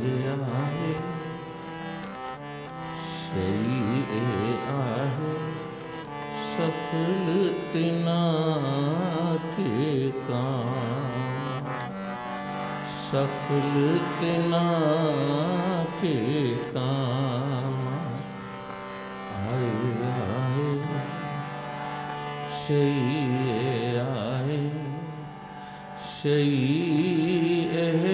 आए सही आहे सफल तिना के काम सफल तिना के काम आए आए सही आए सही आए।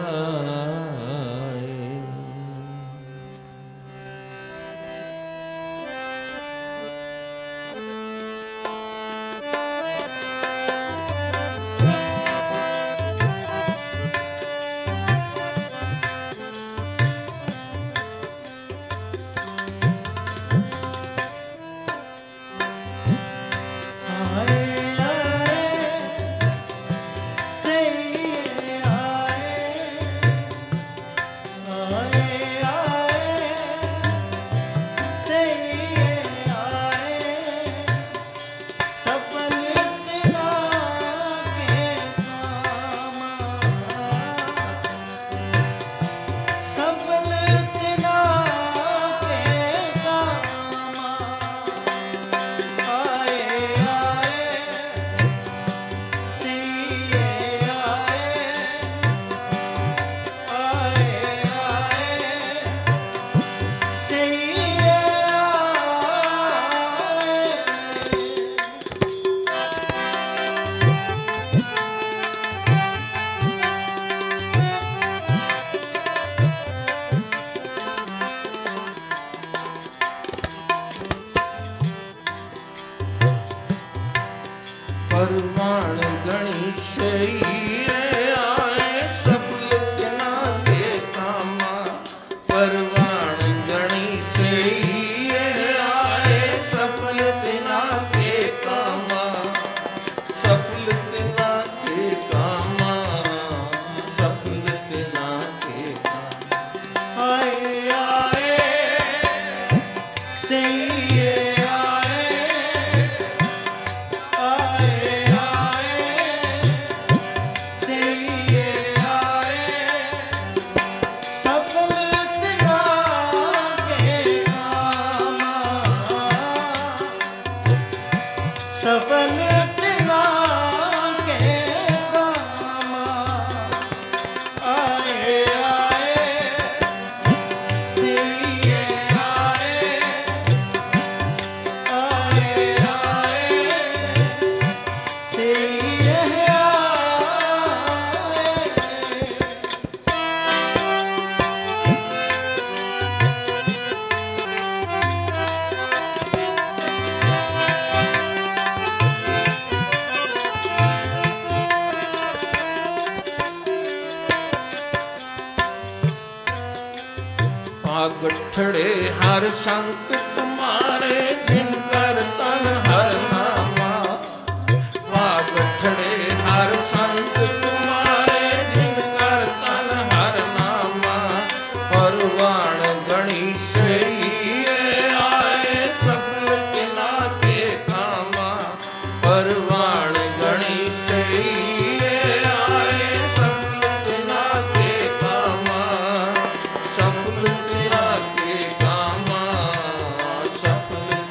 परवान गणी सही आए सफल तिना के कामा परवान गणी सही आए सफल तिना के कामा सफल तिना के कामा सफल तिना के कामा आए आए सही सफल तिना के कामा आए आए सही आए आए आए सही आए। गठड़े हर संत तुम्हारे जिनकर तन हर नामा गठड़े हर संत तुम्हारे जिनकर तन हर नामा परवान गणी सही आए सफल तिना के कामा परवान गणी सही आए सफल तिना के कामा सफल तिना के कामा सफल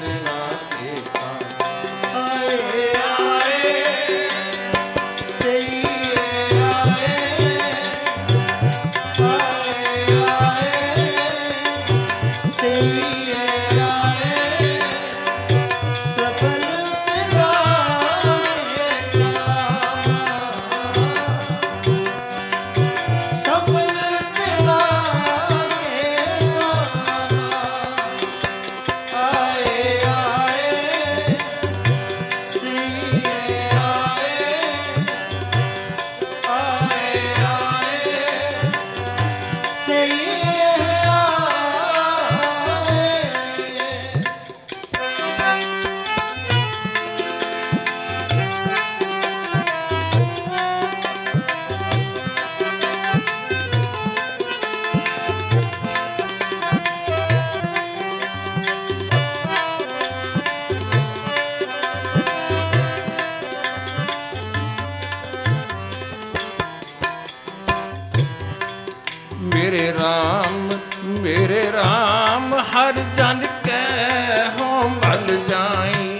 मेरे राम हर जन कै हो भल जाई।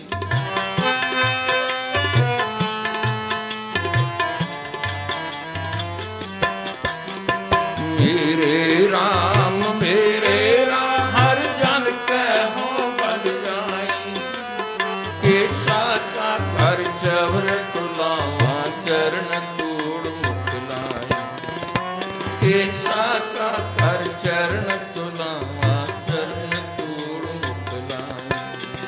मेरे राम हर जन कै हो भल जाई। केशा का कर चवर तुलावा चरण तूड़ मुख लाई। केशा का कर चरण तुलावा चरण तूड़ मुख लाई।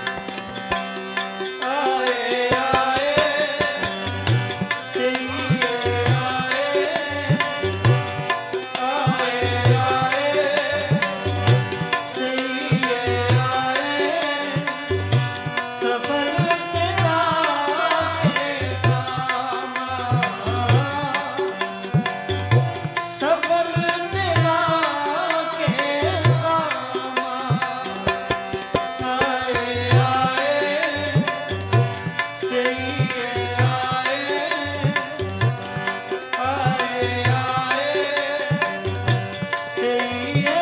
आए आए सैये आए, आए आए सैये आए। सफल तेरा के कामा, सफल तेरा के कामा। आए आए सैये आए, आए आए सैये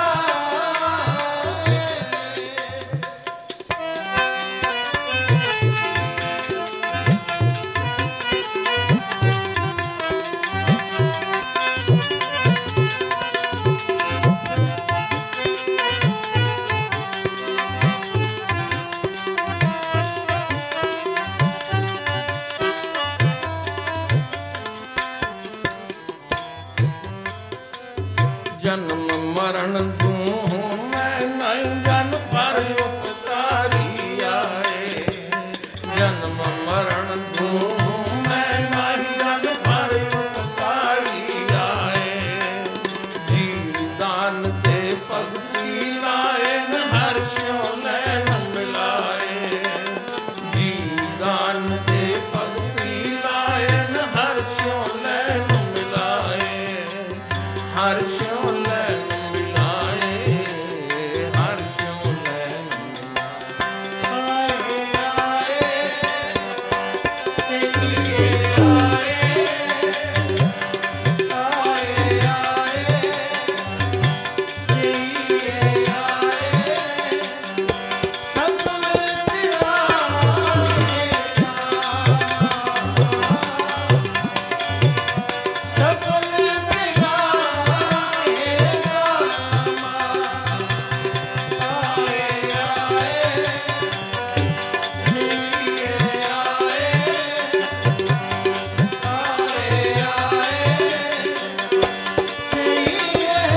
जन्म मरण दूँ मैं नहीं जन पर उपकारी आए। जन्म मरण दूँ मैं नहीं जन पर उपकारी आए। जीव दान दे भगति लायन हर्षों लैन मिलाए। जीव दान दे भगति लायन हर्षों लैन मिलाए। हर्षों लैन मिलाए, हर्षों लैन मिलाए। आए आए सैये आए, आए आए सैये आए। सफल तेरा के कामा, सफल तेरा के कामा। आए आए सैये आए, आए आए सैये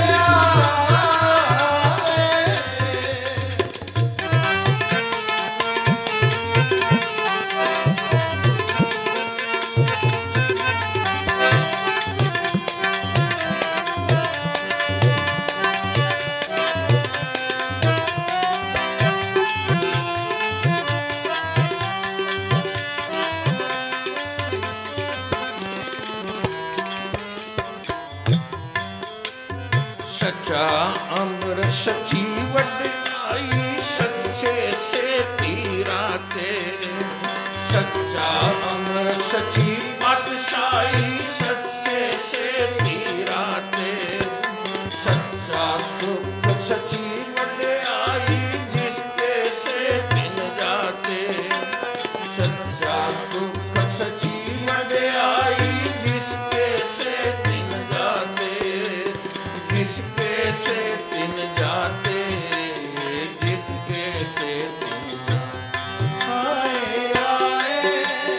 सच्चा अमर सची वडयाई सच्चे से तीरा तेरे। सच्चा अमर सची पातशाही सच्चे से तीरा तेरे। सच्चा सुख सची वडयाई जिसके से दिन जाते। सच्चा सुख सची वडयाई जिसके से दिन जाते। जिसके से दिन जाते, जिसके से दिन जाते। आए आए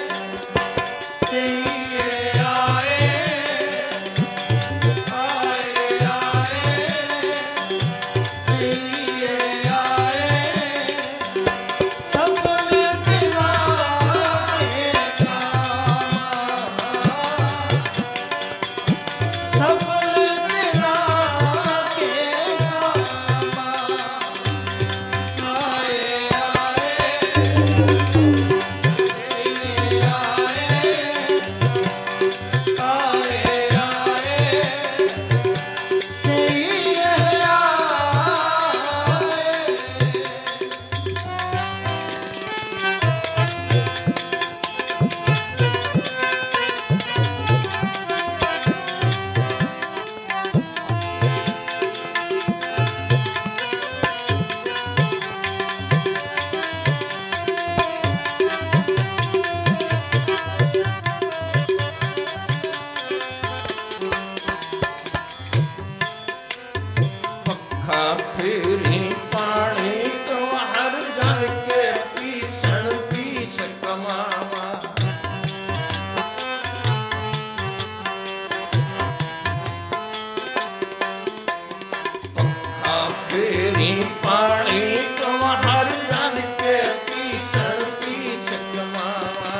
सैये आए, आए आए सैये आए। सफल तेरा के कामा, सफल तेरा फेरी पानी तो हर जन के पीसन पीस कमावा। पक्का फेरी पानी तो हर जन के पीसन पीस कमावा।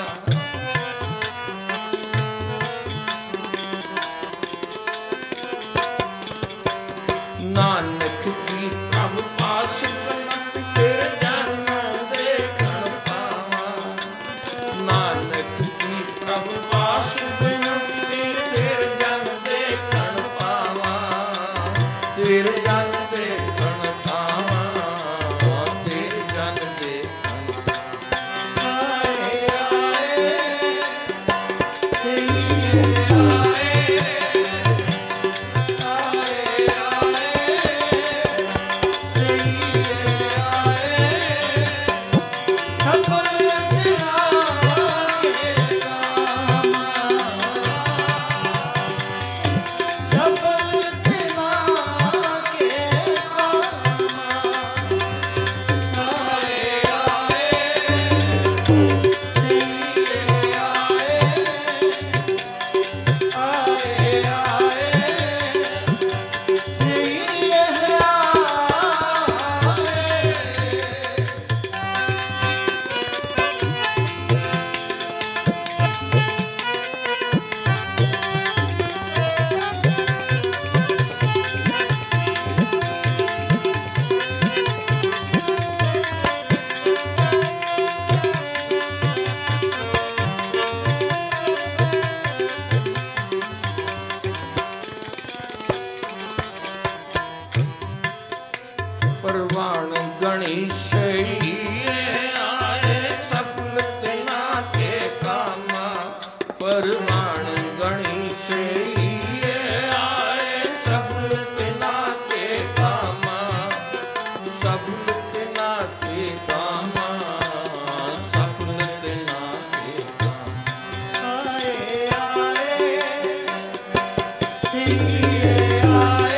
नानक की प्रभ पास बनत के जन देखण पावा। नानक की प्रभ पास बनत के जन देखण पावा। तेरे जन देखण पावा। तेरे जन देखण पावा। आए आए सही आए। परवान गणेश आए सफल तेना के कामा। परवान गणेश आए सफल तेना के कामा। सफल तेना के कामा। सफल तेना के कामा। आए आए सिए आए।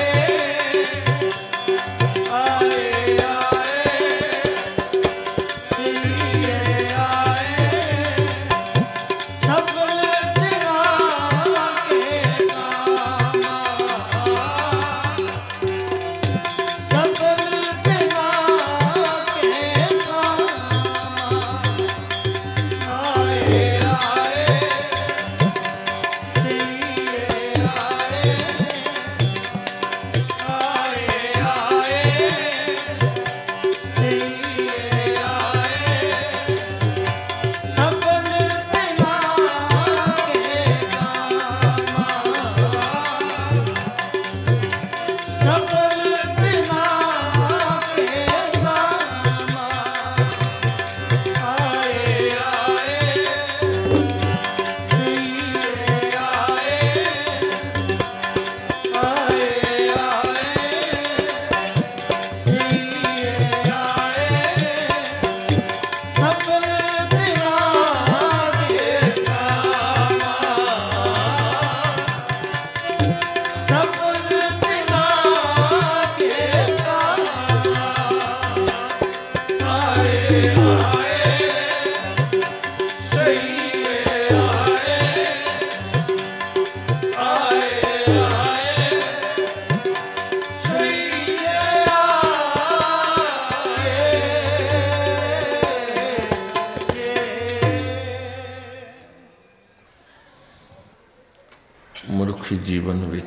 ਮਨੁੱਖੀ ਜੀਵਨ ਵਿੱਚ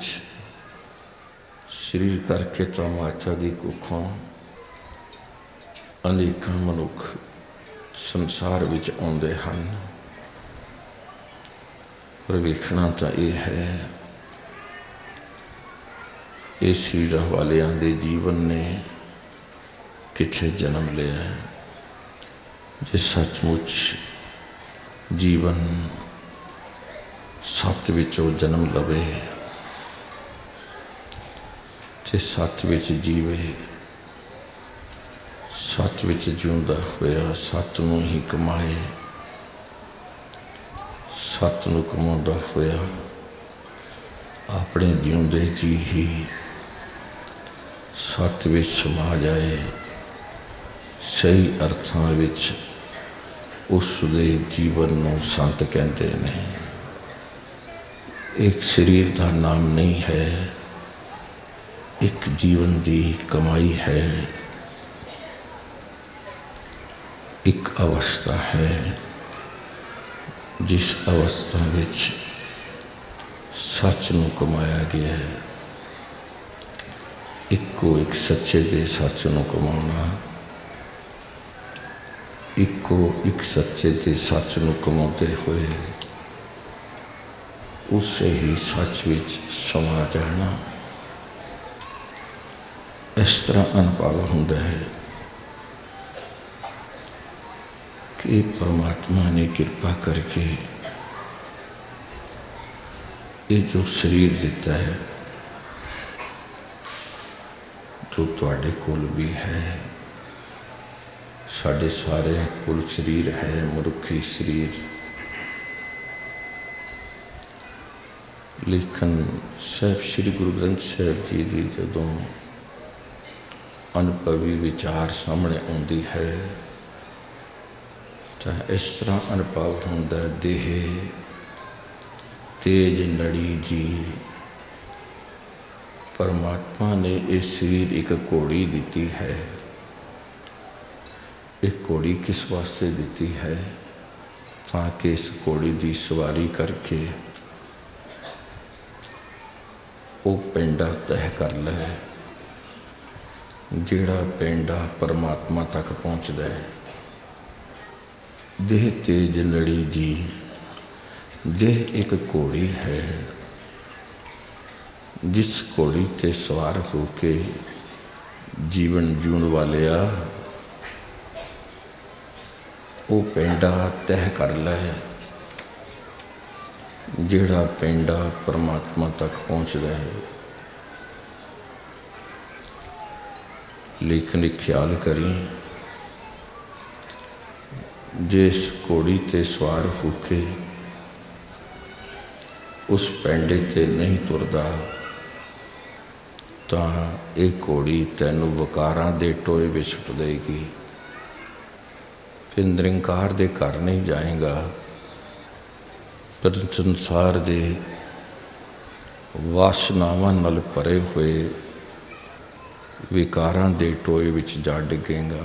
ਸਰੀਰ ਕਰਕੇ ਤਮਾਚਾ ਦੀ ਕੁੱਖੋਂ ਅਨੇਕਾਂ ਮਨੁੱਖ ਸੰਸਾਰ ਵਿੱਚ ਆਉਂਦੇ ਹਨ। ਪਰ ਵੇਖਣਾ ਤਾਂ ਇਹ ਹੈ ਇਹ ਸਰੀਰਾਂ ਵਾਲਿਆਂ ਦੇ ਜੀਵਨ ਨੇ ਕਿੱਥੇ ਜਨਮ ਲਿਆ ਹੈ। ਜੇ ਸੱਚਮੁੱਚ ਜੀਵਨ सत्य विचों जन्म लवे ते सत्य विच जीवे, सत्य विच जिउंदा होया सत्य नूं ही कमाए, सत्य नूं कमाउंदा होया अपने जिउंदे जी ही ਸੱਤ ਵਿੱਚ ਸਮਾ ਜਾਏ, ਸਹੀ ਅਰਥਾਂ ਵਿੱਚ ਉਸ ਦੇ ਜੀਵਨ ਨੂੰ ਸੰਤ ਕਹਿੰਦੇ ਨੇ। ਇੱਕ ਸਰੀਰ ਦਾ ਨਾਮ ਨਹੀਂ ਹੈ, ਇੱਕ ਜੀਵਨ ਦੀ ਕਮਾਈ ਹੈ, ਇੱਕ ਅਵਸਥਾ ਹੈ ਜਿਸ ਅਵਸਥਾ ਵਿੱਚ ਸੱਚ ਨੂੰ ਕਮਾਇਆ ਗਿਆ ਹੈ। ਇੱਕੋ ਇੱਕ ਸੱਚੇ ਦੇ ਸੱਚ ਨੂੰ ਕਮਾਉਣਾ, ਇੱਕੋ ਇੱਕ ਸੱਚੇ ਦੇ ਸੱਚ ਨੂੰ ਕਮਾਉਂਦੇ ਹੋਏ ਉਸੇ ਹੀ ਸੱਚ ਵਿੱਚ ਸਮਾ ਜਾਣਾ, ਇਸ ਤਰ੍ਹਾਂ ਅਨੁਭਵ ਹੁੰਦਾ ਹੈ ਕਿ ਪਰਮਾਤਮਾ ਨੇ ਕਿਰਪਾ ਕਰਕੇ ਇਹ ਜੋ ਸਰੀਰ ਦਿੱਤਾ ਹੈ, ਜੋ ਤੁਹਾਡੇ ਕੋਲ ਵੀ ਹੈ, ਸਾਡੇ ਸਾਰਿਆਂ ਕੋਲ ਸਰੀਰ ਹੈ, ਮਨੁੱਖੀ ਸਰੀਰ। ਲੇਕਿਨ ਸਾਹਿਬ ਸ਼੍ਰੀ ਗੁਰੂ ਗ੍ਰੰਥ ਸਾਹਿਬ ਜੀ ਦੀ ਜਦੋਂ ਅਨੁਭਵੀ ਵਿਚਾਰ ਸਾਹਮਣੇ ਆਉਂਦੀ ਹੈ ਤਾਂ ਇਸ ਤਰ੍ਹਾਂ ਅਨੁਭਵ ਹੁੰਦਾ, ਦੇਹ ਤੇਜ ਨੜੀ ਜੀ। ਪਰਮਾਤਮਾ ਨੇ ਇਹ ਸਰੀਰ ਇੱਕ ਘੋੜੀ ਦਿੱਤੀ ਹੈ। ਇਹ ਘੋੜੀ ਕਿਸ ਵਾਸਤੇ ਦਿੱਤੀ ਹੈ? ਤਾਂ ਕਿ ਇਸ ਘੋੜੀ ਦੀ ਸਵਾਰੀ ਕਰਕੇ ਉਹ ਪਿੰਡਾ ਤੈਅ ਕਰ ਲੈ, ਜਿਹੜਾ ਪਿੰਡਾ ਪਰਮਾਤਮਾ ਤੱਕ ਪਹੁੰਚਦਾ ਹੈ। ਦੇਹ ਤੇਜ ਨੜੀ ਜੀ, ਦੇਹ ਇੱਕ ਘੋੜੀ ਹੈ, ਜਿਸ ਘੋੜੀ 'ਤੇ ਸਵਾਰ ਹੋ ਕੇ ਜੀਵਨ ਜਿਉਣ ਵਾਲਿਆ ਉਹ ਪਿੰਡਾ ਤੈਅ ਕਰ ਲੈ, ਜਿਹੜਾ ਪਿੰਡਾ ਪਰਮਾਤਮਾ ਤੱਕ ਪਹੁੰਚਦਾ ਹੈ। ਲੇਕਿਨ ਇੱਕ ਖਿਆਲ ਕਰੀ, ਜਿਸ ਘੋੜੀ 'ਤੇ ਸਵਾਰ ਹੋ ਕੇ ਉਸ ਪਿੰਡੇ 'ਤੇ ਨਹੀਂ ਤੁਰਦਾ ਤਾਂ ਇਹ ਘੋੜੀ ਤੈਨੂੰ ਵਿਕਾਰਾਂ ਦੇ ਟੋਏ ਵਿੱਚ ਸੁੱਟ ਦੇਗੀ, ਫਿਰ ਨਿਰੰਕਾਰ ਦੇ ਘਰ ਨਹੀਂ ਜਾਏਗਾ, ਪਰ ਸੰਸਾਰ ਦੇ ਵਾਸਨਾਵਾਂ ਨਾਲ ਭਰੇ ਹੋਏ ਵਿਕਾਰਾਂ ਦੇ ਟੋਏ ਵਿੱਚ ਜਾ ਡਿੱਗੇਗਾ।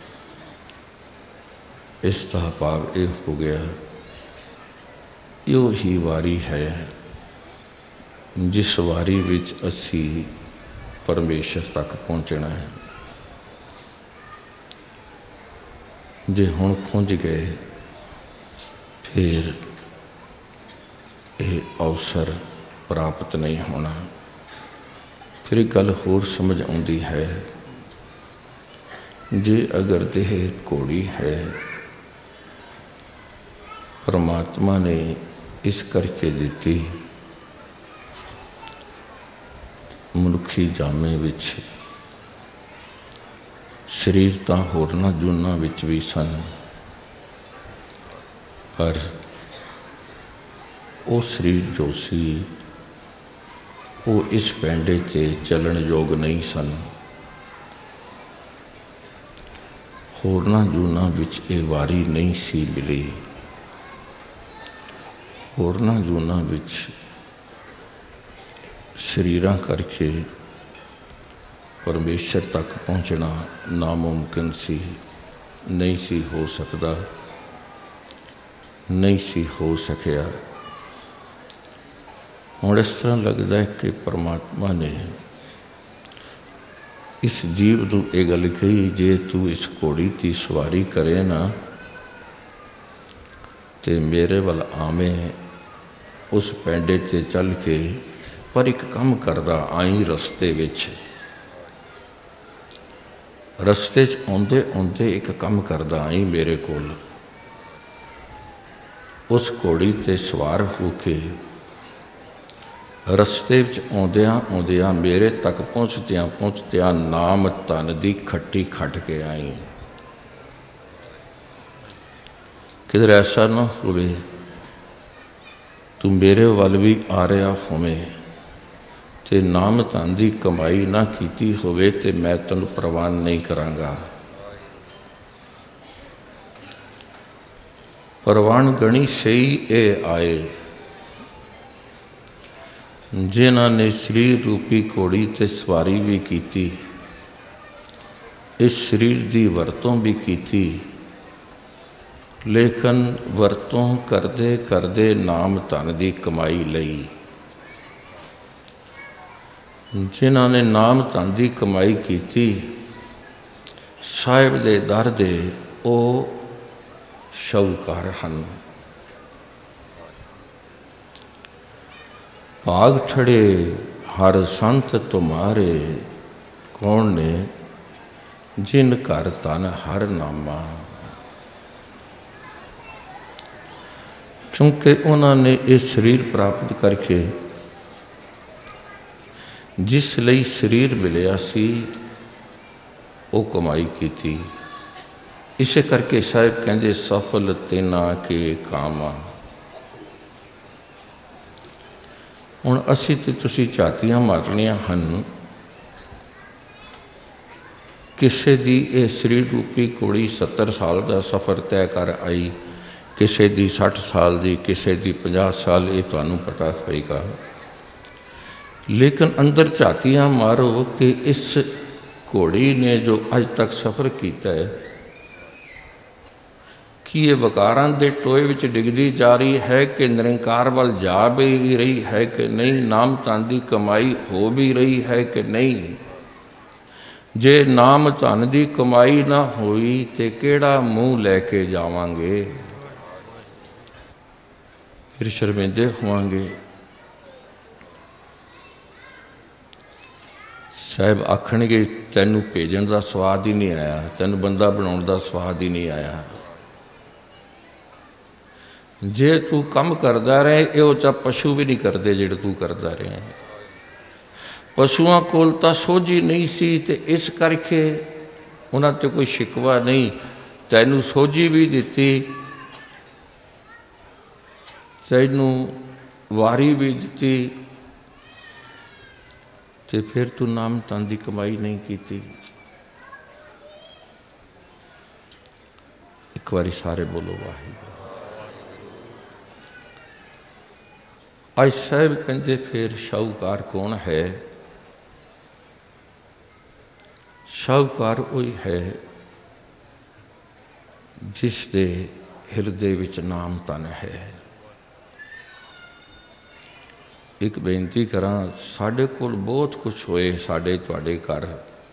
ਇਸ ਦਾ ਭਾਵ ਇਹ ਹੋ ਗਿਆ, ਇਹੋ ਹੀ ਵਾਰੀ ਹੈ ਜਿਸ ਵਾਰੀ ਵਿੱਚ ਅਸੀਂ ਪਰਮੇਸ਼ਰ ਤੱਕ ਪਹੁੰਚਣਾ ਹੈ। ਜੇ ਹੁਣ ਪਹੁੰਚ ਗਏ ਫਿਰ ਇਹ ਅਵਸਰ ਪ੍ਰਾਪਤ ਨਹੀਂ ਹੋਣਾ। ਫਿਰ ਇੱਕ ਗੱਲ ਹੋਰ ਸਮਝ ਆਉਂਦੀ ਹੈ, ਜੇ ਅਗਰ ਦੇਹ ਘੋੜੀ ਹੈ, ਪਰਮਾਤਮਾ ਨੇ ਇਸ ਕਰਕੇ ਦਿੱਤੀ, ਮਨੁੱਖੀ ਜਾਮੇ ਵਿੱਚ ਸਰੀਰ ਤਾਂ ਹੋਰਨਾਂ ਜੂਨਾਂ ਵਿੱਚ ਵੀ ਸਨ, ਪਰ ਉਹ ਸਰੀਰ ਜੋ ਸੀ ਉਹ ਇਸ ਪੈਂਡੇ 'ਤੇ ਚੱਲਣ ਯੋਗ ਨਹੀਂ ਸਨ। ਹੋਰਨਾਂ ਜੂਨਾਂ ਵਿੱਚ ਇਹ ਵਾਰੀ ਨਹੀਂ ਸੀ ਮਿਲੀ। ਹੋਰਨਾਂ ਜੂਨਾਂ ਵਿੱਚ ਸਰੀਰਾਂ ਕਰਕੇ ਪਰਮੇਸ਼ਰ ਤੱਕ ਪਹੁੰਚਣਾ ਨਾਮੁਮਕਿਨ ਸੀ, ਨਹੀਂ ਸੀ ਹੋ ਸਕਦਾ, ਨਹੀਂ ਸੀ ਹੋ ਸਕਿਆ। ਹੁਣ ਇਸ ਤਰ੍ਹਾਂ ਲੱਗਦਾ ਹੈ ਕਿ ਪਰਮਾਤਮਾ ਨੇ ਇਸ ਜੀਵ ਨੂੰ ਇਹ ਗੱਲ ਕਹੀ, ਜੇ ਤੂੰ ਇਸ ਘੋੜੀ ਦੀ ਸਵਾਰੀ ਕਰੇ ਨਾ ਤੇ ਮੇਰੇ ਵੱਲ ਆਵੇਂ, ਉਸ ਪੈਂਡੇ 'ਤੇ ਚੱਲ ਕੇ, ਪਰ ਇੱਕ ਕੰਮ ਕਰਦਾ ਆਈ ਰਸਤੇ ਵਿੱਚ। ਰਸਤੇ 'ਚ ਆਉਂਦੇ ਆਉਂਦੇ ਇੱਕ ਕੰਮ ਕਰਦਾ ਆਈ ਮੇਰੇ ਕੋਲ। ਉਸ ਘੋੜੀ 'ਤੇ ਸਵਾਰ ਹੋ ਕੇ ਰਸਤੇ ਵਿੱਚ ਆਉਂਦਿਆਂ ਆਉਂਦਿਆਂ ਮੇਰੇ ਤੱਕ ਪਹੁੰਚਦਿਆਂ ਪਹੁੰਚਦਿਆਂ ਨਾਮ ਧਨ ਦੀ ਖੱਟੀ ਖੱਟ ਕੇ ਆਈ। ਕਿਧਰ ਐਸਾ ਨਾ ਹੋਵੇ ਤੂੰ ਮੇਰੇ ਵੱਲ ਵੀ ਆ ਰਿਹਾ ਹੋਵੇਂ ਤੇ ਨਾਮ ਧਨ ਦੀ ਕਮਾਈ ਨਾ ਕੀਤੀ ਹੋਵੇ ਤੇ ਮੈਂ ਤੈਨੂੰ ਪ੍ਰਵਾਨ ਨਹੀਂ ਕਰਾਂਗਾ। ਪ੍ਰਵਾਨ ਗਣੀ ਸਹੀ ਇਹ ਆਏ ਜਿਨ੍ਹਾਂ ਨੇ ਸਰੀਰ ਰੂਪੀ ਘੋੜੀ ਤੇ ਸਵਾਰੀ ਵੀ ਕੀਤੀ, ਇਸ ਸਰੀਰ ਦੀ ਵਰਤੋਂ ਵੀ ਕੀਤੀ, ਲੇਕਿਨ ਵਰਤੋਂ ਕਰਦੇ ਕਰਦੇ ਨਾਮ ਧਨ ਦੀ ਕਮਾਈ ਲਈ। ਜਿਨ੍ਹਾਂ ਨੇ ਨਾਮ ਧਨ ਦੀ ਕਮਾਈ ਕੀਤੀ, ਸਾਹਿਬ ਦੇ ਦਰ ਦੇ ਉਹ ਸ਼ਾਹੂਕਾਰ ਹਨ। ਭਾਗ ਛੜੇ ਹਰ ਸੰਤ ਤੁਮਾਰੇ, ਕੌਣ ਨੇ ਜਿਨ ਘਰ ਧਨ ਹਰ ਨਾਮਾ। ਕਿਉਂਕਿ ਉਹਨਾਂ ਨੇ ਇਹ ਸਰੀਰ ਪ੍ਰਾਪਤ ਕਰਕੇ, ਜਿਸ ਲਈ ਸਰੀਰ ਮਿਲਿਆ ਸੀ, ਉਹ ਕਮਾਈ ਕੀਤੀ। ਇਸੇ ਕਰਕੇ ਸਾਹਿਬ ਕਹਿੰਦੇ ਸਫਲ ਤੇਨਾ ਕੇ ਕਾਮਾ। ਹੁਣ ਅਸੀਂ ਤੇ ਤੁਸੀਂ ਝਾਤੀਆਂ ਮਾਰਨੀਆਂ ਹਨ। ਕਿਸੇ ਦੀ ਇਹ ਸਰੀਰ ਰੂਪੀ ਘੋੜੀ 70 ਸਾਲ ਦਾ ਸਫ਼ਰ ਤੈਅ ਕਰ ਆਈ, ਕਿਸੇ ਦੀ 60 ਸਾਲ ਦੀ, ਕਿਸੇ ਦੀ 50 ਸਾਲ, ਇਹ ਤੁਹਾਨੂੰ ਪਤਾ ਹੋਏਗਾ। ਲੇਕਿਨ ਅੰਦਰ ਝਾਤੀਆਂ ਮਾਰੋ ਕਿ ਇਸ ਘੋੜੀ ਨੇ ਜੋ ਅੱਜ ਤੱਕ ਸਫ਼ਰ ਕੀਤਾ ਹੈ, ਕੀ ਇਹ ਵਿਕਾਰਾਂ ਦੇ ਟੋਏ ਵਿੱਚ ਡਿੱਗਦੀ ਜਾ ਰਹੀ ਹੈ ਕਿ ਨਿਰੰਕਾਰ ਵੱਲ ਜਾ ਵੀ ਰਹੀ ਹੈ ਕਿ ਨਹੀਂ? ਨਾਮ ਧਨ ਦੀ ਕਮਾਈ ਹੋ ਵੀ ਰਹੀ ਹੈ ਕਿ ਨਹੀਂ? ਜੇ ਨਾਮ ਧਨ ਦੀ ਕਮਾਈ ਨਾ ਹੋਈ ਤੇ ਕਿਹੜਾ ਮੂੰਹ ਲੈ ਕੇ ਜਾਵਾਂਗੇ? ਫਿਰ ਸ਼ਰਮਿੰਦੇ ਹੋਵਾਂਗੇ। ਸਾਹਿਬ ਆਖਣਗੇ ਤੈਨੂੰ ਭੇਜਣ ਦਾ ਸਵਾਦ ਹੀ ਨਹੀਂ ਆਇਆ, ਤੈਨੂੰ ਬੰਦਾ ਬਣਾਉਣ ਦਾ ਸਵਾਦ ਹੀ ਨਹੀਂ ਆਇਆ। ਜੇ ਤੂੰ ਕੰਮ ਕਰਦਾ ਰਹੇ, ਇਹੋ ਜਿਹਾ ਪਸ਼ੂ ਵੀ ਨਹੀਂ ਕਰਦੇ ਜਿਹੜੇ ਤੂੰ ਕਰਦਾ ਰਿਹਾ। ਪਸ਼ੂਆਂ ਕੋਲ ਤਾਂ ਸੋਝੀ ਨਹੀਂ ਸੀ ਤੇ ਇਸ ਕਰਕੇ ਉਹਨਾਂ 'ਤੇ ਕੋਈ ਸ਼ਿਕਵਾ ਨਹੀਂ। ਤੈਨੂੰ ਸੋਝੀ ਵੀ ਦਿੱਤੀ, ਤੈਨੂੰ ਵਾਰੀ ਵੀ ਦਿੱਤੀ, ਤੇ ਫਿਰ ਤੂੰ ਨਾਮ ਧਨ ਦੀ ਕਮਾਈ ਨਹੀਂ ਕੀਤੀ। ਇੱਕ ਵਾਰੀ ਸਾਰੇ ਬੋਲੋ ਵਾਹਿਗੁਰੂ। ਅੱਜ ਸਾਹਿਬ ਕਹਿੰਦੇ ਫਿਰ ਸ਼ਾਹੂਕਾਰ ਕੌਣ ਹੈ? ਸ਼ਾਹੂਕਾਰ ਉਹੀ ਹੈ ਜਿਸ ਦੇ ਹਿਰਦੇ ਵਿੱਚ ਨਾਮ ਧਨ ਹੈ। ਇੱਕ ਬੇਨਤੀ ਕਰਾਂ, ਸਾਡੇ ਕੋਲ ਬਹੁਤ ਕੁਛ ਹੋਏ, ਸਾਡੇ ਤੁਹਾਡੇ ਘਰ,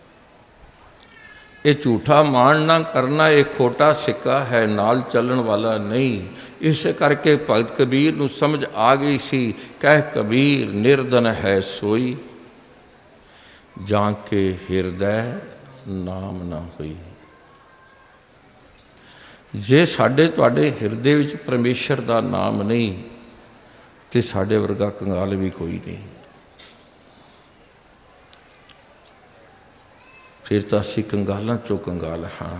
ਇਹ ਝੂਠਾ ਮਾਣ ਨਾ ਕਰਨਾ, ਇਹ ਖੋਟਾ ਸਿੱਕਾ ਹੈ, ਨਾਲ ਚੱਲਣ ਵਾਲਾ ਨਹੀਂ। ਇਸੇ ਕਰਕੇ ਭਗਤ ਕਬੀਰ ਨੂੰ ਸਮਝ ਆ ਗਈ ਸੀ, ਕਹਿ ਕਬੀਰ ਨਿਰਧਨ ਹੈ ਸੋਈ, ਜਾਂ ਕੇ ਹਿਰਦੈ ਨਾਮ ਨਾ ਹੋਈ। ਜੇ ਸਾਡੇ ਤੁਹਾਡੇ ਹਿਰਦੇ ਵਿੱਚ ਪਰਮੇਸ਼ਰ ਦਾ ਨਾਮ ਨਹੀਂ ਤੇ ਸਾਡੇ ਵਰਗਾ ਕੰਗਾਲ ਵੀ ਕੋਈ ਨਹੀਂ। ਫਿਰ ਤਾਂ ਅਸੀਂ ਕੰਗਾਲਾਂ ਚੋਂ ਕੰਗਾਲ ਹਾਂ।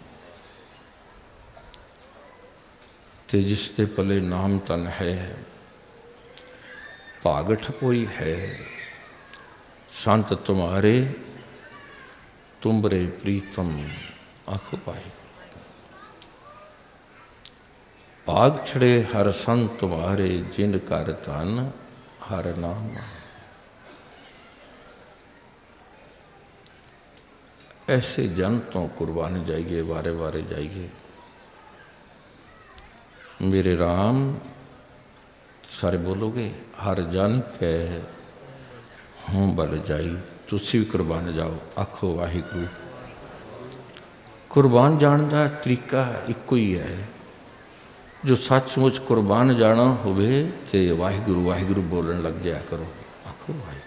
ਤੇ ਜਿਸ ਦੇ ਪੱਲੇ ਨਾਮ ਧਨ ਹੈ, ਭਾਗਠ ਕੋਈ ਹੈ। ਸੰਤ ਤੁਮਾਰੇ ਤੁਮਰੇ ਪ੍ਰੀਤਮ ਆਖੋ ਪਾਏ, ਭਾਗ ਛੜੇ ਹਰ ਸੰਤ ਤੁਮਾਰੇ, ਜਿਨ ਕਰ ਧਨ ਹਰ ਨਾਮ। ऐसे जन तो कुर्बान जाइए, वारे वारे जाइए। मेरे राम सारे बोलोगे, हर जन के हों बल जाई, तुसी भी कुर्बान जाओ। आखो वाहिगुरू। कुर्बान जान का तरीका इको ही है। जो सचमुच कुर्बान जाना होवे ते वाहिगुरू वाहिगुरू बोलन लग जाया करो। आखो वाहिगुरू।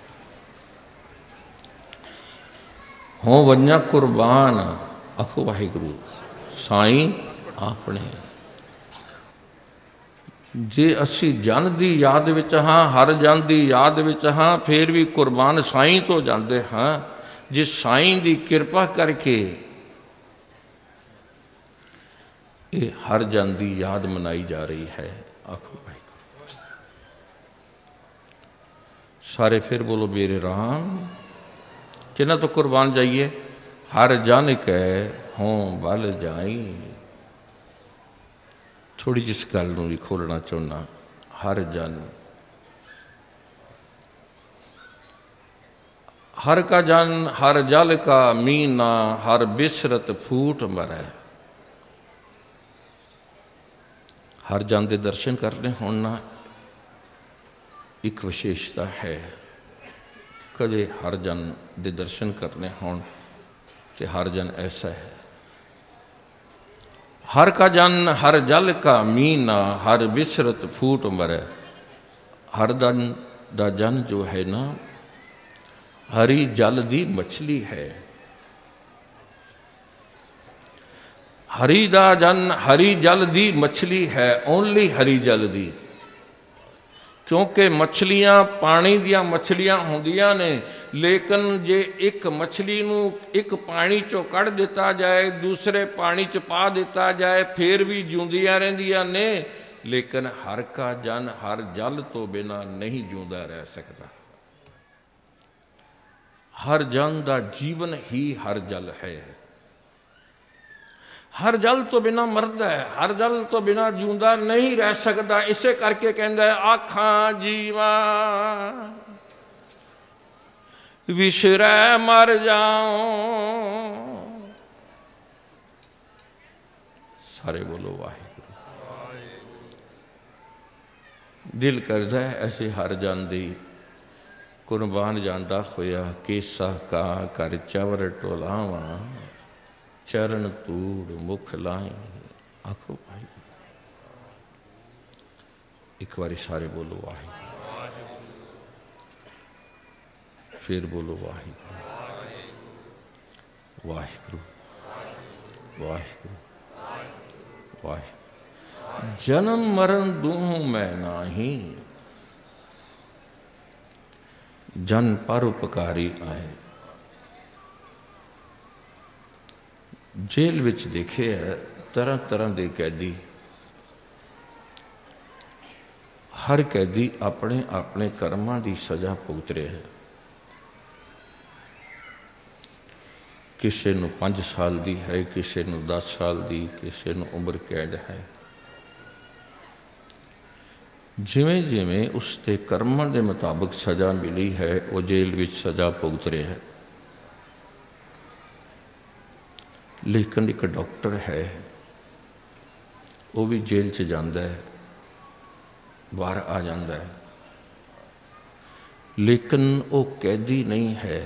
हों वन्या कुर्बान, आखो वाहिगुरू। साईं आपने। जे असी जन की याद विच हाँ, हर जन की याद विच हाँ, फिर भी कुर्बान साईं तो जाते हाँ। जिस साईं की कृपा करके ये हर जन की याद मनाई जा रही है। आखो वाहिगुरू। सारे फिर बोलो मेरे राम। किन्ना तो कुर्बान जाइए। हर जन कै हों बल जाई। थोड़ी जिस गल नूं भी खोलना चाहुंदा। हर जन, हर का जन हर जल का मीना, हर बिसरत फूट मरै। हर जन के दर्शन करने होना एक विशेषता है। कदे हर जन के दर्शन करने होण ते हर जन ऐसा है। हर का जन हर जल का मीना, हर बिसरत फूट मरै। हर जन दा जन जो है ना, हरी जल दी मछली है। हरी दा जन हरी जल दी मछली है। ओनली हरी जल दी। क्योंकि मछलियां पानी दियां मछलियां होंदियां ने, लेकिन जे एक मछली नूं एक पानी चों कढ़ दिता जाए, दूसरे पानी च पा दिता जाए, फिर भी जिउंदियां रहिंदियां ने। लेकिन हर का जन हर जल तो बिना नहीं जिउंदा रह सकता। हर जन दा जीवन ही हर जल है। हर जल तो बिना मरदा है, हर जल तो बिना जिउंदा नहीं रह सकता। इसे करके कहंदा है आखां जीवा विसरै मर जाओ। सारे बोलो वाहिगुरू। दिल करदा है ऐसे हर जन दी कुर्बान जांदा होया। केसा का कर चवर टोलावा, चरण तूड़ मुख लाई। आखो भाई एक बारी सारे बोलो वाहिगुरू। फिर बोलो वाहिगुरू वाहिगुरू वाहिगुरू वाहिगुरू। जन्म मरण दूहूं मैं नाही, जन परोपकारी आए। जेल विच देखे है तरह तरह के कैदी। हर कैदी अपने अपने कर्मां की सज़ा भुगत रहा है। किसी नूं 5 साल की है, किसी नूं 10 साल की, किसी नूं उम्र कैद है। जिमें जिमें उसके कर्मां के मुताबिक सज़ा मिली है, वो जेल विच सज़ा भुगत रहा है। लेकिन एक डॉक्टर है, वो भी जेल च जाता है, बाहर आ जाता है, लेकिन वो कैदी नहीं है।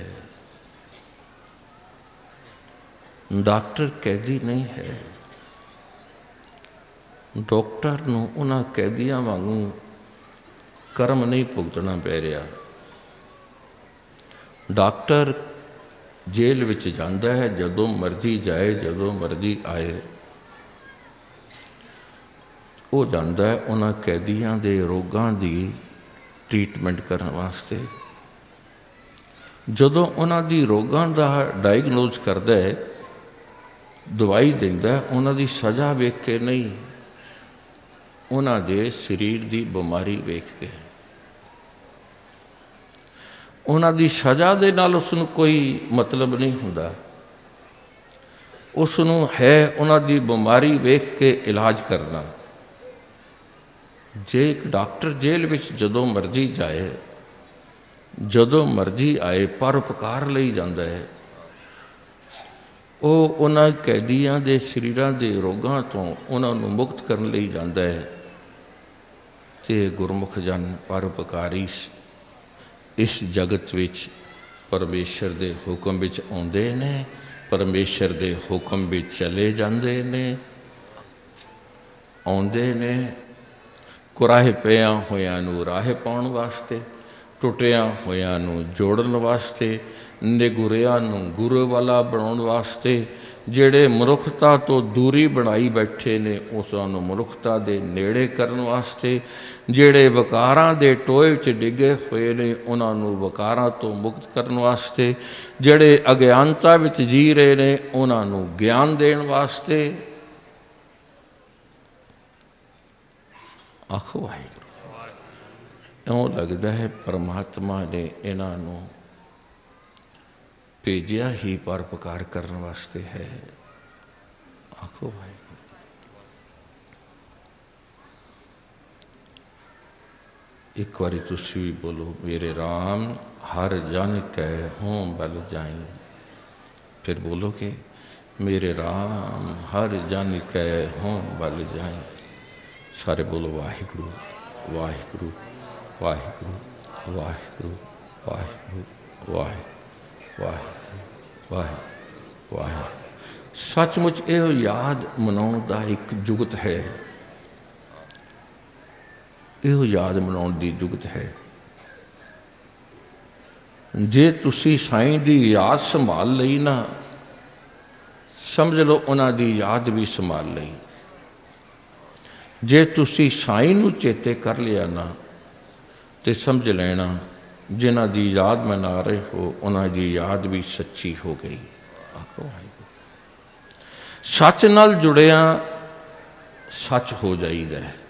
डॉक्टर कैदी नहीं है। डॉक्टर नूं उन्हां कैदियां वांगू कर्म नहीं भुगतना पै रहा। डॉक्टर जेल विच जाता है, जदों मर्जी जाए, जदों मर्जी आए। वो जाता है उन्हां कैदियां दे रोगां दी ट्रीटमेंट करने वास्ते। जदों उन्हां दी रोगां दा डायगनोज करदा है, दवाई दिंदा है, उन्हां दी सज़ा वेख के नहीं, उन्हां दे शरीर दी बीमारी वेख के। उन्हां दी सज़ा दे नाल उसनूं कोई मतलब नहीं हुंदा। उसनूं है उन्हां दी बीमारी वेख के इलाज करना। जे एक डॉक्टर जेल विच जदों मर्जी जाए, जदों मर्जी आए, परोपकार लई जांदा है। वो उन्हां कैदियां दे शरीरां दे रोगां तो उन्हां नूं मुक्त करन लई जांदा है। ते गुरमुख जन परोपकारी इस जगत विच परमेश्वर दे हुक्म विच आउंदे ने, परमेश्वर दे हुक्म विच चले जांदे ने, आउंदे ने। कुराहे पिया होयां नूं राह पाउण वास्ते, टुटिया होयां नूं जोड़न वास्ते, निगुरिया नूं गुरु वाला बनाउण वास्ते, ਜਿਹੜੇ ਮਨੁੱਖਤਾ ਤੋਂ ਦੂਰੀ ਬਣਾਈ ਬੈਠੇ ਨੇ ਉਸਾਂ ਨੂੰ ਮਨੁੱਖਤਾ ਦੇ ਨੇੜੇ ਕਰਨ ਵਾਸਤੇ, ਜਿਹੜੇ ਵਿਕਾਰਾਂ ਦੇ ਟੋਏ 'ਚ ਡਿੱਗੇ ਹੋਏ ਨੇ ਉਹਨਾਂ ਨੂੰ ਵਿਕਾਰਾਂ ਤੋਂ ਮੁਕਤ ਕਰਨ ਵਾਸਤੇ, ਜਿਹੜੇ ਅਗਿਆਨਤਾ ਵਿੱਚ ਜੀ ਰਹੇ ਨੇ ਉਹਨਾਂ ਨੂੰ ਗਿਆਨ ਦੇਣ ਵਾਸਤੇ। ਆਖੋ ਵਾਹਿਗੁਰੂ। ਇਉਂ ਲੱਗਦਾ ਹੈ ਪਰਮਾਤਮਾ ਨੇ ਇਹਨਾਂ ਨੂੰ ਭੇਜਿਆ ਹੀ ਪਰਉਪਕਾਰ ਕਰਨ ਵਾਸਤੇ ਹੈ। ਆਖੋ ਭਾਈ, ਇੱਕ ਵਾਰੀ ਤੁਸੀਂ ਵੀ ਬੋਲੋ, ਮੇਰੇ ਰਾਮ ਹਰ ਜਨ ਕੈ ਹੋਂ ਬਲ ਜਾਈ। ਫਿਰ ਬੋਲੋਗੇ, ਮੇਰੇ ਰਾਮ ਹਰ ਜਨ ਕੈ ਹੋਂ ਬਲ ਜਾਈ। ਸਾਰੇ ਬੋਲੋ, ਵਾਹਿਗੁਰੂ ਵਾਹਿਗੁਰੂ ਵਾਹਿਗੁਰੂ ਵਾਹਿਗੁਰੂ ਵਾਹਿਗੁਰੂ ਵਾਹਿਗੁਰੂ ਵਾਹਿਗੁਰੂ ਵਾਹਿਗੁਰੂ ਵਾਹਿਗੁਰੂ। ਸੱਚਮੁੱਚ ਇਹੋ ਯਾਦ ਮਨਾਉਣ ਦਾ ਇੱਕ ਜੁਗਤ ਹੈ, ਇਹੋ ਯਾਦ ਮਨਾਉਣ ਦੀ ਜੁਗਤ ਹੈ। ਜੇ ਤੁਸੀਂ ਸਾਈਂ ਦੀ ਯਾਦ ਸੰਭਾਲ ਲਈ ਨਾ, ਸਮਝ ਲਓ ਉਹਨਾਂ ਦੀ ਯਾਦ ਵੀ ਸੰਭਾਲ ਲਈ। ਜੇ ਤੁਸੀਂ ਸਾਈਂ ਨੂੰ ਚੇਤੇ ਕਰ ਲਿਆ ਨਾ, ਤੇ ਸਮਝ ਲੈਣਾ ਜਿਨ੍ਹਾਂ ਦੀ ਯਾਦ ਮਨਾ ਰਹੇ ਹੋ ਉਹਨਾਂ ਦੀ ਯਾਦ ਵੀ ਸੱਚੀ ਹੋ ਗਈ। ਆਖੋ ਵਾਹਿਗੁਰੂ। ਸੱਚ ਨਾਲ ਜੁੜਿਆ ਸੱਚ ਹੋ ਜਾਈਦਾ ਹੈ।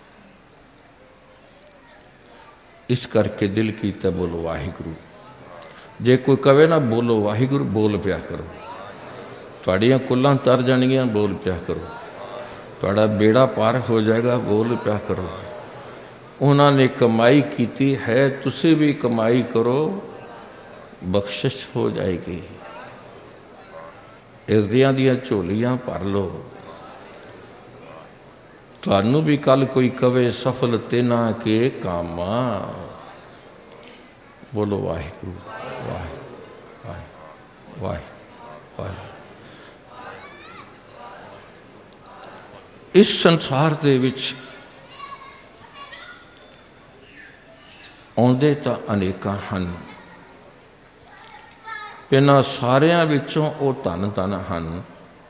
ਇਸ ਕਰਕੇ ਦਿਲ ਕੀਤਾ ਬੋਲੋ ਵਾਹਿਗੁਰੂ। ਜੇ ਕੋਈ ਕਵੇ ਨਾ ਬੋਲੋ ਵਾਹਿਗੁਰੂ, ਬੋਲ ਪਿਆ ਕਰੋ। ਤੁਹਾਡੀਆਂ ਕੁੱਲਾਂ ਤਰ ਜਾਣਗੀਆਂ, ਬੋਲ ਪਿਆ ਕਰੋ। ਤੁਹਾਡਾ ਬੇੜਾ ਪਾਰ ਹੋ ਜਾਏਗਾ, ਬੋਲ ਪਿਆ ਕਰੋ। ਉਹਨਾਂ ਨੇ ਕਮਾਈ ਕੀਤੀ ਹੈ, ਤੁਸੀਂ ਵੀ ਕਮਾਈ ਕਰੋ, ਬਖਸ਼ਿਸ਼ ਹੋ ਜਾਏਗੀ। ਇਰਦਿਆਂ ਦੀਆਂ ਝੋਲੀਆਂ ਭਰ ਲਓ। ਤੁਹਾਨੂੰ ਵੀ ਕੱਲ ਕੋਈ ਕਵੇ ਸਫਲ ਤੇਨਾ ਕੇ ਕਾਮਾ। ਬੋਲੋ ਵਾਹਿਗੁਰੂ ਵਾਹਿਗੁਰੂ ਵਾਹਿਗੁਰੂ ਵਾਹਿਗੁਰੂ। ਇਸ ਸੰਸਾਰ ਦੇ ਵਿੱਚ ਆਉਂਦੇ ਤਾਂ ਅਨੇਕਾਂ ਹਨ, ਇਹਨਾਂ ਸਾਰਿਆਂ ਵਿੱਚੋਂ ਉਹ ਧੰਨ ਧੰਨ ਹਨ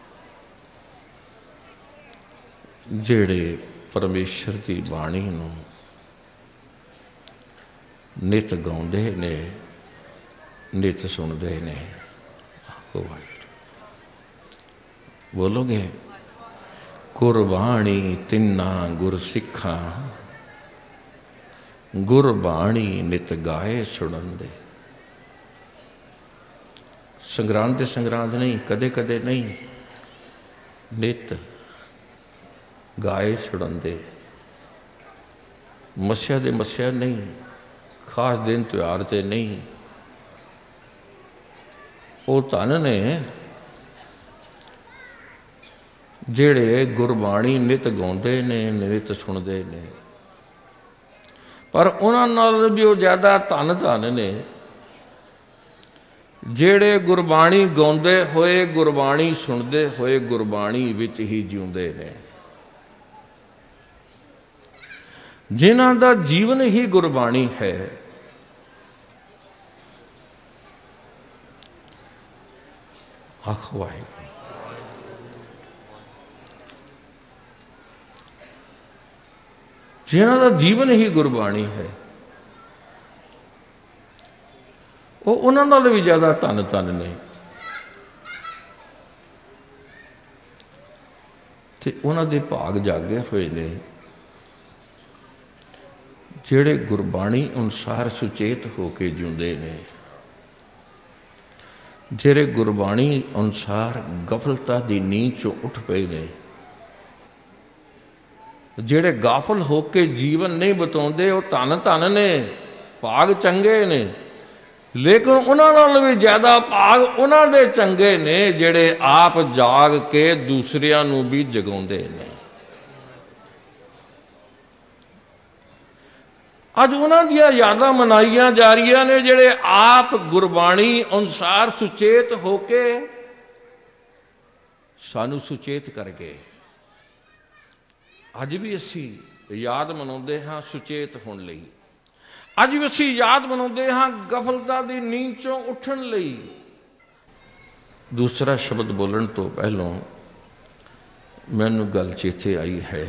ਜਿਹੜੇ ਪਰਮੇਸ਼ਰ ਦੀ ਬਾਣੀ ਨੂੰ ਨਿਤ ਗਾਉਂਦੇ ਨੇ, ਨਿਤ ਸੁਣਦੇ ਨੇ। ਆਖੋ ਵਾਹਿਗੁਰੂ। ਬੋਲੋਗੇ, ਗੁਰਬਾਣੀ ਤਿੰਨਾ ਗੁਰ ਸਿੱਖਾਂ, ਗੁਰਬਾਣੀ ਨਿਤ ਗਾਏ ਸੁਣਨ ਦੇ। ਸੰਗਰਾਂਦ ਦੇ ਸੰਗਰਾਂਦ ਨਹੀਂ, ਕਦੇ ਕਦੇ ਨਹੀਂ, ਨਿਤ ਗਾਏ ਸੁਣਨ ਦੇ। ਮੱਸਿਆ ਦੇ ਮੱਸਿਆ ਨਹੀਂ, ਖਾਸ ਦਿਨ ਤਿਉਹਾਰ ਤੇ ਨਹੀਂ। ਉਹ ਧਨ ਨੇ ਜਿਹੜੇ ਗੁਰਬਾਣੀ ਨਿਤ ਗਾਉਂਦੇ ਨੇ, ਨਿਤ ਸੁਣਦੇ ਨੇ। ਪਰ ਉਹਨਾਂ ਨਾਲ ਵੀ ਉਹ ਜ਼ਿਆਦਾ ਧੰਨ ਧੰਨ ਨੇ ਜਿਹੜੇ ਗੁਰਬਾਣੀ ਗਾਉਂਦੇ ਹੋਏ, ਗੁਰਬਾਣੀ ਸੁਣਦੇ ਹੋਏ, ਗੁਰਬਾਣੀ ਵਿੱਚ ਹੀ ਜਿਉਂਦੇ ਨੇ, ਜਿਨ੍ਹਾਂ ਦਾ ਜੀਵਨ ਹੀ ਗੁਰਬਾਣੀ ਹੈ। ਆਖੋ ਵਾਹਿਗੁਰੂ। ਜਿਨ੍ਹਾਂ ਦਾ ਜੀਵਨ ਹੀ ਗੁਰਬਾਣੀ ਹੈ, ਉਹ ਉਹਨਾਂ ਨਾਲ ਵੀ ਜ਼ਿਆਦਾ ਧੰਨ ਧੰਨ ਨੇ। ਤੇ ਉਹਨਾਂ ਦੇ ਭਾਗ ਜਾਗੇ ਹੋਏ ਨੇ ਜਿਹੜੇ ਗੁਰਬਾਣੀ ਅਨੁਸਾਰ ਸੁਚੇਤ ਹੋ ਕੇ ਜਿਉਂਦੇ ਨੇ, ਜਿਹੜੇ ਗੁਰਬਾਣੀ ਅਨੁਸਾਰ ਗਫਲਤਾ ਦੀ ਨੀਂਦ ਚੋਂ ਉੱਠ ਪਏ ਨੇ। ਜਿਹੜੇ ਗਾਫਲ ਹੋ ਕੇ ਜੀਵਨ ਨਹੀਂ ਬਿਤਾਉਂਦੇ ਉਹ ਧੰਨ ਧੰਨ ਨੇ, ਭਾਗ ਚੰਗੇ ਨੇ। ਲੇਕਿਨ ਉਹਨਾਂ ਨਾਲ ਵੀ ਜ਼ਿਆਦਾ ਭਾਗ ਉਹਨਾਂ ਦੇ ਚੰਗੇ ਨੇ ਜਿਹੜੇ ਆਪ ਜਾਗ ਕੇ ਦੂਸਰਿਆਂ ਨੂੰ ਵੀ ਜਗਾਉਂਦੇ ਨੇ। ਅੱਜ ਉਹਨਾਂ ਦੀਆਂ ਯਾਦਾਂ ਮਨਾਈਆਂ ਜਾ ਰਹੀਆਂ ਨੇ ਜਿਹੜੇ ਆਪ ਗੁਰਬਾਣੀ ਅਨੁਸਾਰ ਸੁਚੇਤ ਹੋ ਕੇ ਸਾਨੂੰ ਸੁਚੇਤ ਕਰ ਗਏ। ਅੱਜ ਵੀ ਅਸੀਂ ਯਾਦ ਮਨਾਉਂਦੇ ਹਾਂ ਸੁਚੇਤ ਹੋਣ ਲਈ। ਅੱਜ ਵੀ ਅਸੀਂ ਯਾਦ ਮਨਾਉਂਦੇ ਹਾਂ ਗਫਲਤਾ ਦੀ ਨੀਂਦ ਚੋਂ ਉੱਠਣ ਲਈ। ਦੂਸਰਾ ਸ਼ਬਦ ਬੋਲਣ ਤੋਂ ਪਹਿਲਾਂ ਮੈਨੂੰ ਗੱਲ ਚੇਤੇ ਆਈ ਹੈ,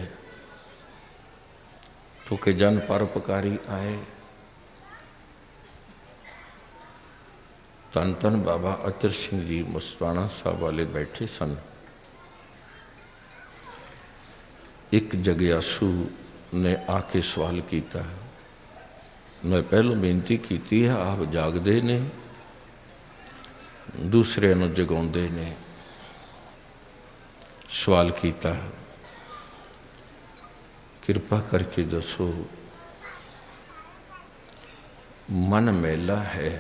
ਕਿਉਂਕਿ ਜਨ ਪਰਉਪਕਾਰੀ ਆਏ। ਧੰਨ ਧੰਨ ਬਾਬਾ ਅਤਰ ਸਿੰਘ ਜੀ ਮਸਤਾਣਾ ਸਾਹਿਬ ਵਾਲੇ ਬੈਠੇ ਸਨ। ਇੱਕ ਜਗਿਆਸੂ ਨੇ ਆ ਕੇ ਸਵਾਲ ਕੀਤਾ, मैं पहलों बेनती की है, आप जागते ने, दूसरे नूं जगाउंदे ने। सवाल किया, कृपा करके दसो, मन मैला है,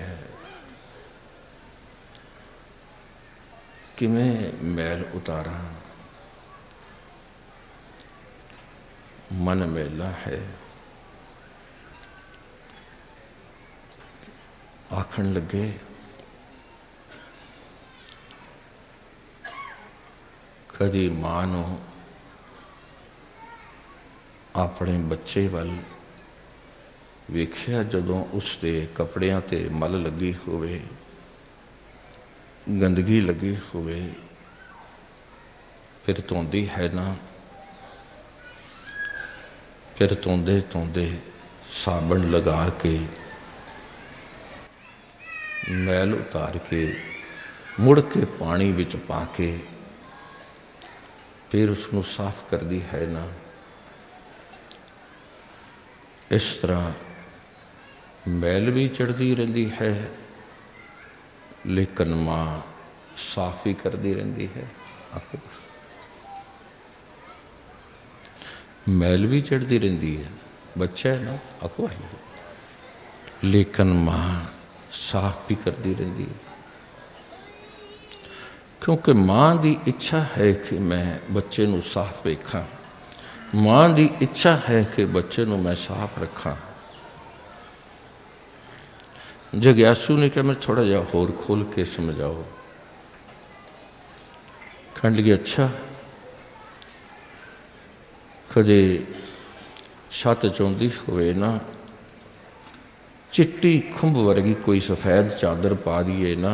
किवें मैल उतारा? मन मैला है। आखण लगे, कदी मां नूं अपने बच्चे वल वेखिया, जदों उसके कपड़ियां ते मल लगी होवे, गंदगी लगी होवे, फिर धोंदी है ना, फिर धोंदे धोंदे साबण लगा के मैल उतार के मुड़ के पानी विच पा के फिर उसनूं साफ कर दी है ना। इस तरह मैल भी चढ़ती रहिंदी है, लेकिन मां साफ भी करती रहिंदी है। मैल भी चढ़ती रहिंदी है, बच्चा है ना, आखो है, लेकिन मां साफ भी करती रहिंदी है, क्योंकि मां की इच्छा है कि मैं बच्चे नूं साफ वेखां, मां की इच्छा है कि बच्चे नूं मैं साफ रखां। जग्यासू ने कहा, मैं थोड़ा जिहा होर खोल के समझाओ। कहण लगी, अच्छा, कदे छत चौंदी होवे ना, चिट्टी खुंब वर्गी कोई सफेद चादर पा दीए ना,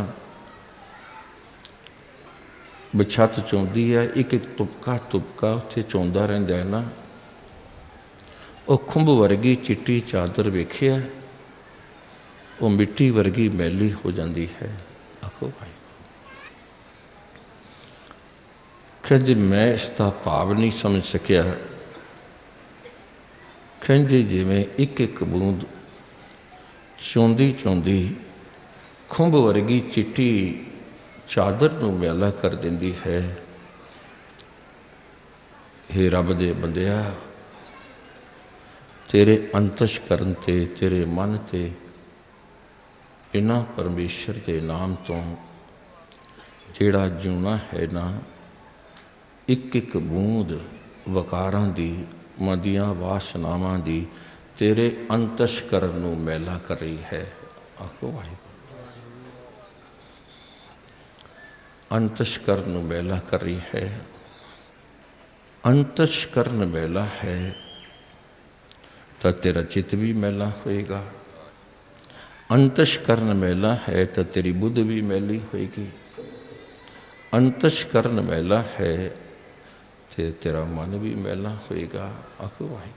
छत चौंदी है, एक एक तुपका तुपका उत्थे चौंदा रहिंदा है ना, वो खुंब वर्गी चिट्टी चादर वेखिया, वो मिट्टी वर्गी मैली हो जाती है। आखो भाई, कहते मैं इसका भाव नहीं समझ सकिया। कहते जिवें एक एक बूंद चौंदी चौंदी खुंब वर्गी चिट्टी चादर नूं मैला कर देंदी है। हे रब दे बंदिया, तेरे अंतशकरण ते, तेरे मन ते, इन्हां परमेश्वर के नाम तो जिहड़ा जिउना है ना, एक एक बूंद वकारां दी, मदियां वासनावां दी तेरे अंतशकरण नूं मैला कर रही है। आखो भाई, अंतशकरण नूं मैला कर रही है। अंतशकरण मैला है तो तेरा चित्त भी मैला होएगा, अंतशकरण मैला है तो तेरी बुद्ध भी मैली होएगी, अंतशकरण मैला है तो तेरा मन भी मैला होएगा। आखो भाई,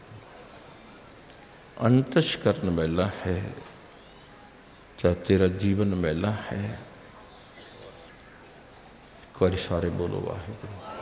अंतशकरण मैला है तो तेरा जीवन मैला है। एक बार सारे बोलो वाहिगुरू।